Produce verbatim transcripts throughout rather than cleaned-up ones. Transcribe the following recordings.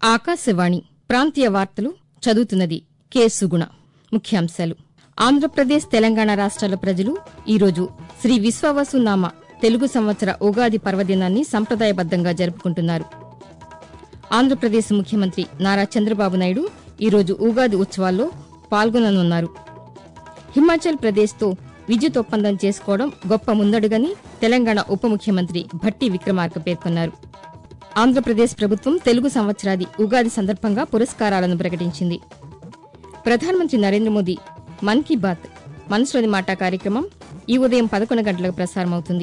ఆకాశవాణి ప్రాంతీయ వార్తలు చదువుతున్నది కె సుగుణ. ముఖ్యాంశాలు. ఆంధ్రప్రదేశ్, తెలంగాణ రాష్ట్రాల ప్రజలు ఈరోజు శ్రీ విశ్వావసునామ తెలుగు సంవత్సర ఉగాది పర్వదినాన్ని సంప్రదాయబద్దంగా జరుపుకుంటున్నారు. ఆంధ్రప్రదేశ్ ముఖ్యమంత్రి నారా చంద్రబాబు నాయుడు ఈరోజు ఉగాది ఉత్సవాల్లో పాల్గొననున్నారు. హిమాచల్ ప్రదేశ్తో విద్యుత్ ఒప్పందం చేసుకోవడం గొప్ప ముందడుగని తెలంగాణ ఉప ముఖ్యమంత్రి భట్టి విక్రమార్క పేర్కొన్నారు. ఆంధ్రప్రదేశ్ ప్రభుత్వం తెలుగు సంవత్సరాది ఉగాది సందర్భంగా పురస్కారాలను ప్రకటించింది. ప్రధానమంత్రి నరేంద్ర మోదీ మన్ కీ బాత్ మనసులోని మాట కార్యక్రమం ఈ ఉదయం పదకొండు గంటలకు ప్రసారమవుతుంది.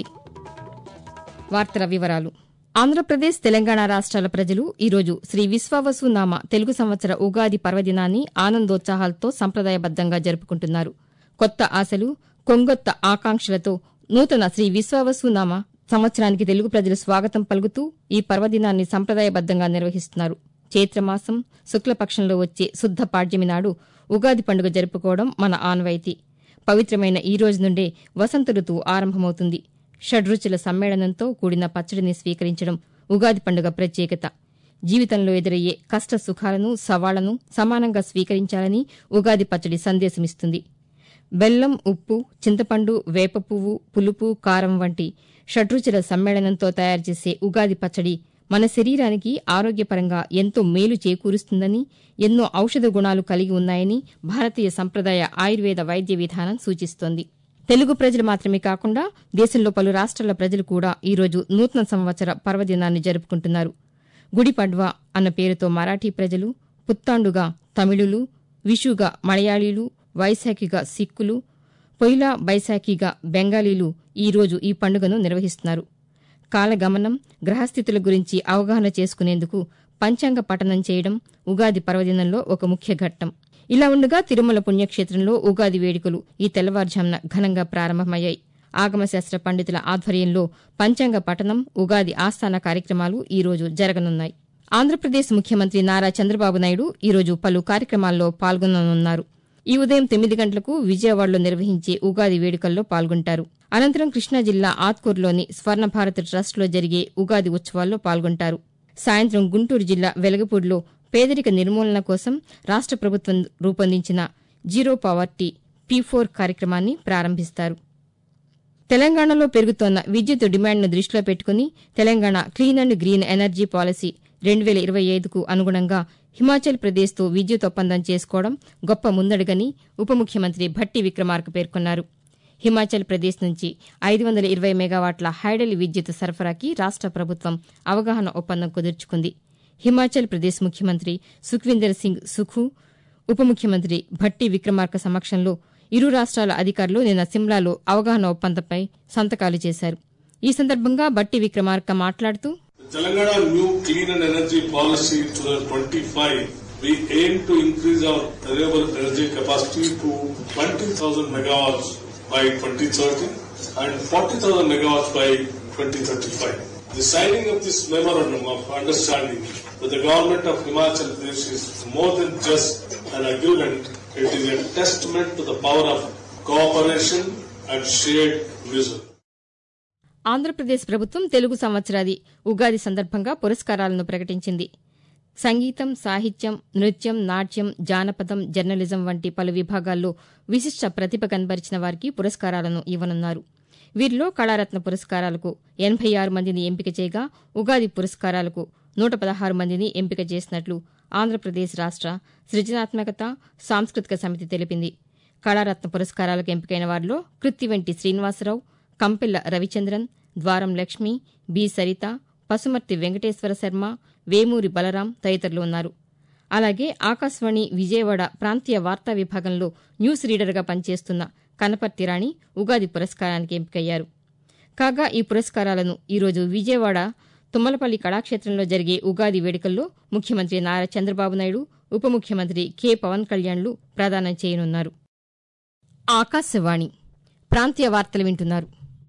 వార్తల వివరాలు. ఆంధ్రప్రదేశ్, తెలంగాణ రాష్ట్రాల ప్రజలు ఈరోజు శ్రీ విశ్వావసునామ తెలుగు సంవత్సర ఉగాది పర్వదినాన్ని ఆనందోత్సాహాలతో సంప్రదాయబద్దంగా జరుపుకుంటున్నారు. కొత్త ఆశలు, కొంగొత్త ఆకాంక్షలతో నూతన శ్రీ విశ్వావసునామ సంవత్సరానికి తెలుగు ప్రజలు స్వాగతం పలుకుతూ ఈ పర్వదినాన్ని సంప్రదాయబద్దంగా నిర్వహిస్తున్నారు. చైత్రమాసం శుక్లపక్షంలో వచ్చే శుద్ధ పాడ్యమి నాడు ఉగాది పండుగ జరుపుకోవడం మన ఆనవాయితీ. పవిత్రమైన ఈ రోజు నుండే వసంత ఋతువు ఆరంభమవుతుంది. షడ్రుచుల సమ్మేళనంతో కూడిన పచ్చడిని స్వీకరించడం ఉగాది పండుగ ప్రత్యేకత. జీవితంలో ఎదురయ్యే కష్ట సుఖాలను, సవాళ్లను సమానంగా స్వీకరించాలని ఉగాది పచ్చడి సందేశమిస్తుంది. బెల్లం, ఉప్పు, చింతపండు, వేప పువ్వు, పులుపు, కారం వంటి షడ్రుచుల సమ్మేళనంతో తయారుచేసే ఉగాది పచ్చడి మన శరీరానికి ఆరోగ్యపరంగా ఎంతో మేలు చేకూరుస్తుందని, ఎన్నో ఔషధ గుణాలు కలిగి ఉన్నాయని భారతీయ సంప్రదాయ ఆయుర్వేద వైద్య విధానం సూచిస్తోంది. తెలుగు ప్రజలు మాత్రమే కాకుండా దేశంలో పలు రాష్ట్రాల ప్రజలు కూడా ఈరోజు నూతన సంవత్సర పర్వదినాన్ని జరుపుకుంటున్నారు. గుడి పడ్వా అన్న పేరుతో మరాఠీ ప్రజలు, పుత్తాండుగా తమిళులు, విషుగా మలయాళీలు, వైశాఖిగా సిక్కులు, పొయిలా బైశాఖిగా బెంగాలీలు ఈరోజు ఈ పండుగను నిర్వహిస్తున్నారు. కాలగమనం, గ్రహస్థితుల గురించి అవగాహన చేసుకునేందుకు పంచాంగ పఠనం చేయడం ఉగాది పర్వదినంలో ఒక ముఖ్య ఘట్టం. ఇలా ఉండగా తిరుమల పుణ్యక్షేత్రంలో ఉగాది వేడుకలు ఈ తెల్లవారుజామున ఘనంగా ప్రారంభమయ్యాయి. ఆగమశాస్త్ర పండితుల ఆధ్వర్యంలో పంచాంగ పఠనం, ఉగాది ఆస్థాన కార్యక్రమాలు ఈరోజు జరగనున్నాయి. ఆంధ్రప్రదేశ్ ముఖ్యమంత్రి నారా చంద్రబాబు నాయుడు ఈరోజు పలు కార్యక్రమాల్లో పాల్గొననున్నారు. ఈ ఉదయం తొమ్మిది గంటలకు విజయవాడలో నిర్వహించే ఉగాది వేడుకల్లో పాల్గొంటారు. అనంతరం కృష్ణా జిల్లా ఆత్కూరులోని స్వర్ణభారత్ ట్రస్టులో జరిగే ఉగాది ఉత్సవాల్లో పాల్గొంటారు. సాయంత్రం గుంటూరు జిల్లా వెలగపూడిలో పేదరిక నిర్మూలన కోసం రాష్ట ప్రభుత్వం రూపొందించిన జీరో పావర్టీ పీ ఫోర్ కార్యక్రమాన్ని ప్రారంభిస్తారు. తెలంగాణలో పెరుగుతోన్న విద్యుత్ డిమాండ్ను దృష్టిలో పెట్టుకుని Telangana clean and green energy policy రెండు వేల ఇరవై ఐదుకు అనుగుణంగా హిమాచల్ ప్రదేశ్తో విద్యుత్ ఒప్పందం చేసుకోవడం గొప్ప ముందడుగని ఉప ముఖ్యమంత్రి భట్టి విక్రమార్క పేర్కొన్నారు. హిమాచల్ ప్రదేశ్ నుంచి ఐదు వందల ఇరవై మెగావాట్ల హైడల్ విద్యుత్ సరఫరాకి రాష్ట ప్రభుత్వం అవగాహన ఒప్పందం కుదుర్చుకుంది. హిమాచల్ ప్రదేశ్ ముఖ్యమంత్రి సుఖ్వీందర్ సింగ్ సుఖు, ఉప ముఖ్యమంత్రి భట్టి విక్రమార్క సమక్షంలో ఇరు రాష్ట్రాల అధికారులు నిన్న సిమ్లాలో అవగాహన ఒప్పందంపై సంతకాలు చేశారు. ఈ సందర్భంగా భట్టి విక్రమార్క మాట్లాడుతూ, Telangana new clean and energy policy twenty twenty-five, we aim to increase our renewable energy capacity to twenty thousand megawatts by twenty thirty and forty thousand megawatts by twenty thirty-five. The signing of this memorandum of understanding with the government of Himachal Pradesh is more than just an agreement. It is a testament to the power of cooperation and shared vision. Andhra Pradesh ప్రభుత్వం తెలుగు సంవత్సరాది ఉగాది సందర్భంగా పురస్కారాలను ప్రకటించింది. సంగీతం, సాహిత్యం, నృత్యం, నాట్యం, జానపదం, జర్నలిజం వంటి పలు విభాగాల్లో విశిష్ట ప్రతిభ కనబరిచిన వారికి పురస్కారాలను ఇవ్వనున్నారు. వీరిలో కళారత్న పురస్కారాలకు ఎనభై ఆరు మందిని ఎంపిక చేయగా ఉగాది పురస్కారాలకు నూట పదహారు మందిని ఎంపిక చేసినట్లు ఆంధ్రప్రదేశ్ రాష్ట సృజనాత్మకత సాంస్కృతిక సమితి తెలిపింది. కళారత్న పురస్కారాలకు ఎంపికైన వారిలో కృత్తివెంటి శ్రీనివాసరావు, కంపెల్ల రవిచంద్రన్, ద్వారం లక్ష్మి, బి సరిత, పసుమర్తి వెంకటేశ్వర శర్మ, వేమూరి బలరాం తదితరులు ఉన్నారు. అలాగే ఆకాశవాణి విజయవాడ ప్రాంతీయ వార్తా విభాగంలో న్యూస్ రీడర్గా పనిచేస్తున్న కనపర్తి రాణి ఉగాది పురస్కారానికి ఎంపికయ్యారు. కాగా ఈ పురస్కారాలను ఈరోజు విజయవాడ తుమ్మలపల్లి కళాక్షేత్రంలో జరిగే ఉగాది వేడుకల్లో ముఖ్యమంత్రి నారా చంద్రబాబు నాయుడు, ఉప ముఖ్యమంత్రి కె పవన్ కళ్యాణ్లు ప్రదానం చేయనున్నారు. ఆకాశవాణి ప్రాంతీయ వార్తలు వింటున్నారు.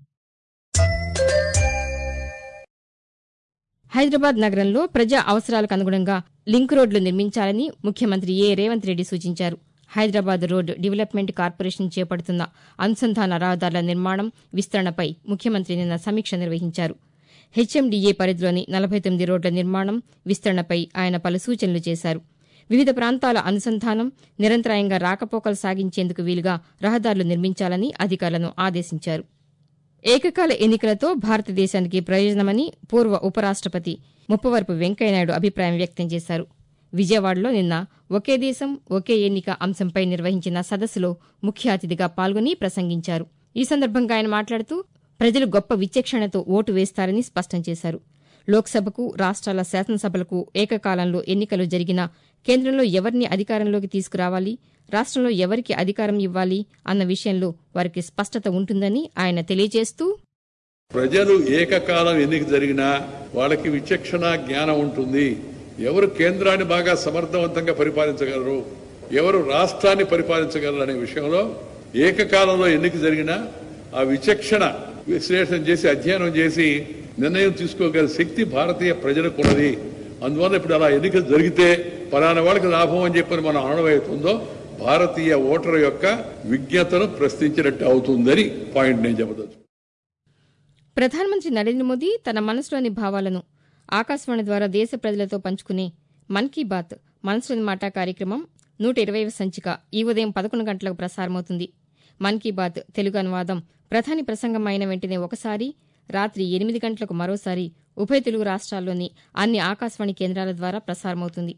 హైదరాబాద్ నగరంలో ప్రజా అవసరాలకు అనుగుణంగా లింక్ రోడ్లు నిర్మించాలని ముఖ్యమంత్రి ఏ రేవంత్ రెడ్డి సూచించారు. హైదరాబాద్ రోడ్ డెవలప్మెంట్ కార్పొరేషన్ చేపడుతున్న అనుసంధాన రహదారుల నిర్మాణం, విస్తరణపై ముఖ్యమంత్రి నిన్న సమీక్ష నిర్వహించారు. హెచ్ఎండిఏ పరిధిలోని నలభై తొమ్మిది రోడ్ల నిర్మాణం, విస్తరణపై ఆయన పలు సూచనలు చేశారు. వివిధ ప్రాంతాల అనుసంధానం, నిరంతరాయంగా రాకపోకలు సాగించేందుకు వీలుగా రహదారులు నిర్మించాలని అధికారులను ఆదేశించారు. ఏకకాల ఎన్నికలతో భారతదేశానికి ప్రయోజనమని పూర్వ ఉపరాష్టపతి ముప్పవరపు వెంకయ్యనాయుడు అభిప్రాయం వ్యక్తం చేశారు. విజయవాడలో నిన్న ఒకే దేశం ఒకే ఎన్నిక అంశంపై నిర్వహించిన సదస్సులో ముఖ్య అతిథిగా పాల్గొని ప్రసంగించారు. ఈ సందర్భంగా ఆయన మాట్లాడుతూ ప్రజలు గొప్ప విచక్షణతో ఓటు వేస్తారని స్పష్టం చేశారు. లోక్సభకు, రాష్ట్రాల శాసనసభలకు ఏకకాలంలో ఎన్నికలు జరిగినా కేంద్రంలో ఎవరిని అధికారంలోకి తీసుకురావాలి, రాష్ట్రంలో ఎవరికి అధికారం ఇవ్వాలి అన్న విషయంలో వారికి స్పష్టత ఉంటుందని ఆయన తెలియజేస్తూ, ప్రజలు ఏకకాలం ఎన్నిక జరిగినా వాళ్ళకి విచక్షణ జ్ఞానం ఉంటుంది. ఎవరు కేంద్రాన్ని బాగా సమర్థవంతంగా పరిపాలించగలరు, ఎవరు రాష్ట్రాన్ని పరిపాలించగలరు అనే విషయంలో ఏకకాలంలో ఎన్నిక జరిగినా ఆ విచక్షణ విశ్లేషణ చేసి అధ్యయనం చేసి నిర్ణయం తీసుకోగల శక్తి భారతీయ ప్రజలకు ఉన్నది. అందువల్ల ఇప్పుడు అలా ఎన్నికలు జరిగితే పలానా వాళ్ళకి లాభం అని చెప్పని మనం అనవైతుందో భారతీయ ఓటరు యొక్క విజ్ఞతను ప్రశ్నించినట్టు అవుతుందని పాయింట్ నేను చెప్పదచ్చు. ప్రధానమంత్రి నరేంద్ర మోదీ తన మనసులోని భావాలను ఆకాశవాణి ద్వారా దేశ ప్రజలతో పంచుకునే మన్ కీ బాత్ మనసులోని మాట కార్యక్రమం నూట ఇరవైవ సంచిక ఈ ఉదయం పదకొండు గంటలకు ప్రసారమవుతుంది. మన్ కీ బాత్ తెలుగు అనువాదం ప్రధాని ప్రసంగం అయిన వెంటనే ఒకసారి, రాత్రి ఎనిమిది గంటలకు మరోసారి ఉభయ తెలుగు రాష్ట్రాల్లోని అన్ని ఆకాశవాణి కేంద్రాల ద్వారా ప్రసారమవుతుంది.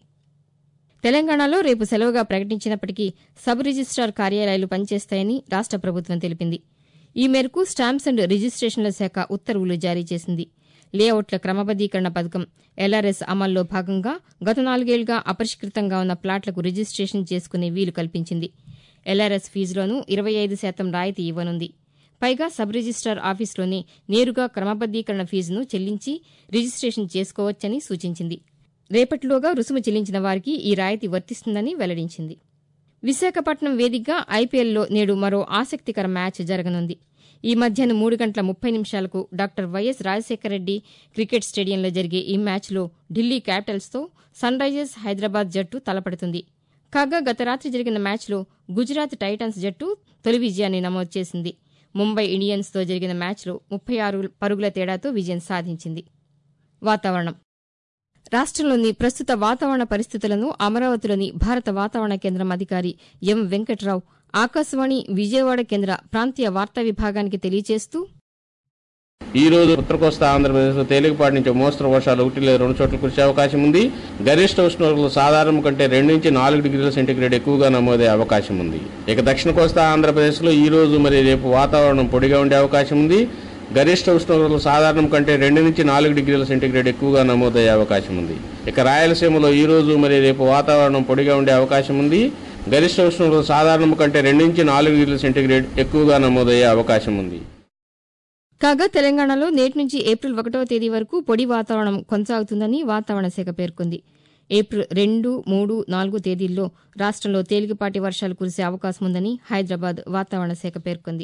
తెలంగాణలో రేపు సెలవుగా ప్రకటించినప్పటికీ సబ్ రిజిస్టార్ కార్యాలయాలు పనిచేస్తాయని రాష్ట ప్రభుత్వం తెలిపింది. ఈ మేరకు స్టాంప్స్ అండ్ రిజిస్టేషన్ల శాఖ ఉత్తర్వులు జారీ చేసింది. లేఅవుట్ల క్రమబద్దీకరణ పథకం ఎల్ఆర్ఎస్ అమల్లో భాగంగా గత నాలుగేళ్లుగా అపరిష్కృతంగా ఉన్న ప్లాట్లకు రిజిస్టేషన్ చేసుకునే వీలు కల్పించింది. ఎల్ఆర్ఎస్ ఫీజులోనూ ఇరవై ఐదు శాతం రాయితీ ఇవ్వనుంది. పైగా సబ్ రిజిస్టార్ ఆఫీసులోనే నేరుగా క్రమబద్దీకరణ ఫీజును చెల్లించి రిజిస్టేషన్ చేసుకోవచ్చని సూచించింది. రేపటిలోగా రుసుము చెల్లించిన వారికి ఈ రాయితీ వర్తిస్తుందని వెల్లడించింది. విశాఖపట్నం వేదికగా ఐపీఎల్లో నేడు మరో ఆసక్తికర మ్యాచ్ జరగనుంది. ఈ మధ్యాహ్నం మూడు గంటల ముప్పై నిమిషాలకు డాక్టర్ వైఎస్ రాజశేఖరరెడ్డి క్రికెట్ స్టేడియంలో జరిగే ఈ మ్యాచ్లో ఢిల్లీ క్యాపిటల్స్తో సన్ రైజర్స్ హైదరాబాద్ జట్టు తలపడుతుంది. కాగా గత రాత్రి జరిగిన మ్యాచ్లో గుజరాత్ టైటన్స్ జట్టు తొలి విజయాన్ని నమోదు చేసింది. ముంబై ఇండియన్స్తో జరిగిన మ్యాచ్లో ముప్పై ఆరు పరుగుల తేడాతో విజయం సాధించింది. వాతావరణం. రాష్ట్రంలోని ప్రస్తుత వాతావరణ పరిస్థితులను అమరావతిలోని భారత వాతావరణ కేంద్రం అధికారి ఎం వెంకట్రావు ఆకాశవాణి విజయవాడ కేంద్ర ప్రాంతీయ వార్తా విభాగానికి తెలియజేస్తూ, ఈ రోజు ఉత్తర కోస్తా ఆంధ్రప్రదేశ్లో తేలికపాటి నుంచి మోస్తరు వర్షాలు ఒకటి లేదా రెండు చోట్ల కురిసే అవకాశం ఉంది. గరిష్ట ఉష్ణోగ్రతలు సాధారణం కంటే రెండు నుంచి నాలుగు డిగ్రీల సెంటీగ్రేడ్ ఎక్కువగా నమోదయ్యే అవకాశం ఉంది. ఇక దక్షిణ కోస్తా ఆంధ్రప్రదేశ్లో ఈ రోజు మరి రేపు వాతావరణం పొడిగా ఉండే అవకాశం ఉంది. గరిష్ట ఉష్ణోగ్రతలు సాధారణం కంటే రెండు నుంచి నాలుగు డిగ్రీల సెంటీగ్రేడ్ ఎక్కువగా నమోదయ్యే అవకాశం ఉంది. ఇక రాయలసీమలో ఈ రోజు మరి రేపు వాతావరణం పొడిగా ఉండే అవకాశం ఉంది. గరిష్ట ఉష్ణోగ్రతలు సాధారణం కంటే రెండు నుంచి నాలుగు డిగ్రీల సెంటీగ్రేడ్ ఎక్కువగా నమోదయ్యే అవకాశం ఉంది. కాగా తెలంగాణలో నేటి నుంచి ఏప్రిల్ ఒకటవ తేదీ వరకు పొడి వాతావరణం కొనసాగుతుందని వాతావరణ శాఖ పేర్కొంది. ఏప్రిల్ రెండు, మూడు, నాలుగు తేదీల్లో రాష్ట్రంలో తేలికపాటి వర్షాలు కురిసే అవకాశం ఉందని హైదరాబాద్ వాతావరణ శాఖ పేర్కొంది.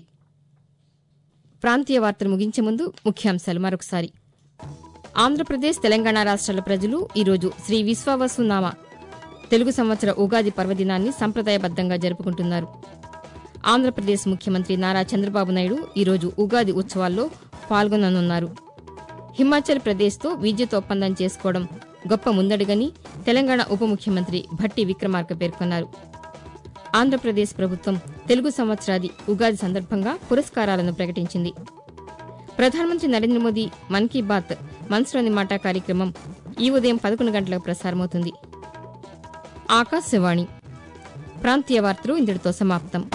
ప్రాంతీయ వార్తలు ముగించే ముందు ముఖ్యాంశాలు మరొకసారి. ఆంధ్రప్రదేశ్, తెలంగాణ రాష్ట్రాల ప్రజలు ఈరోజు శ్రీ విశ్వావసునామ తెలుగు సంవత్సర ఉగాది పర్వదినాన్ని సంప్రదాయబద్దంగా జరుపుకుంటున్నారు. ఆంధ్రప్రదేశ్ ముఖ్యమంత్రి నారా చంద్రబాబు నాయుడు ఈరోజు ఉగాది ఉత్సవాల్లో పాల్గొననున్నారు. హిమాచల్ ప్రదేశ్తో విద్యుత్ ఒప్పందం చేసుకోవడం గొప్ప ముందడుగని తెలంగాణ ఉప ముఖ్యమంత్రి భట్టి విక్రమార్క పేర్కొన్నారు. ఆంధ్రప్రదేశ్ ప్రభుత్వం తెలుగు సంవత్సరాది ఉగాది సందర్భంగా పురస్కారాలను ప్రకటించింది. ప్రధానమంత్రి నరేంద్ర మోదీ మన్ కీ బాత్ మనసులోని మాట కార్యక్రమం ఈ ఉదయం పదకొండు గంటలకు ప్రసారమవుతుంది. ఆకాశవాణి ప్రాంతీయ వార్తలు ఇంతటితో సమాప్తం.